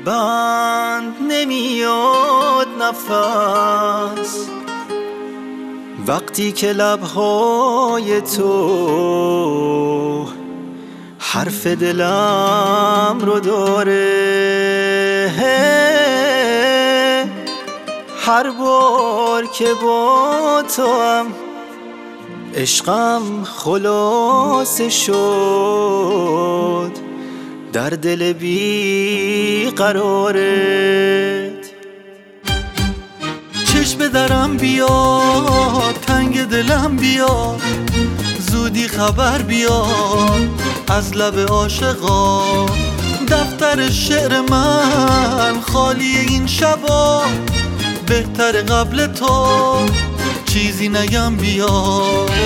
بند نمیاد نفس وقتی که لبهای تو حرف دلم رو داره. هر بار که با تو هم عشقم خلاصه شد در دل بی قرارت. چشم درم بیا، تنگ دلم بیا، زودی خبر بیا از لب عاشقا. دفتر شعر من خالی این شبا، بهتر قبل تو چیزی نگم بیا.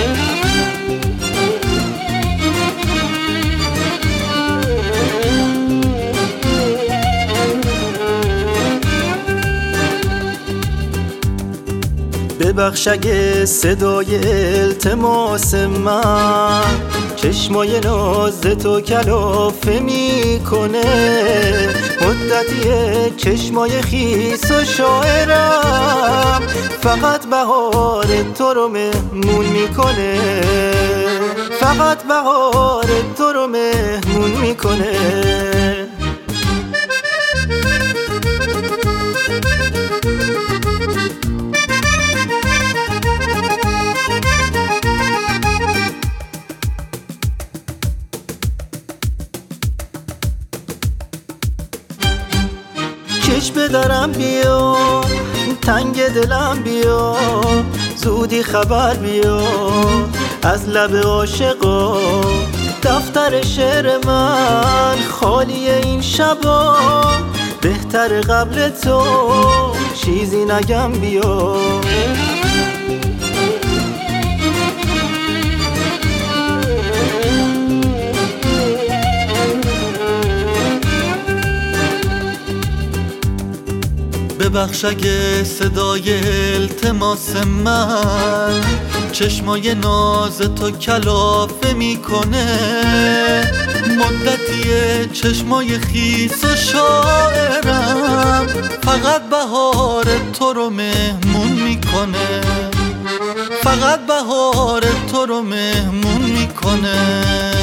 ببخش اگه صدای التماس من چشمای ناز تو کلافه میکنه. مدتیه چشمای خیس و شاعرم فقط بهار تو رو مهمون میکنه. فقط بهار تو رو مهمون میکنه. چشم درم بیا، تنگ دلم بیا، زودی خبر بیا از لب عاشقا. دفتر شعر من خالی این شبا، بهتر قبل تو چیزی نگم بیا. ببخش اگه صدای التماس من چشمای ناز تو کلافه میکنه. مدتیه چشمای خیس و شاعرم فقط بهار تو رو مهمون میکنه. فقط بهار تو رو مهمون میکنه.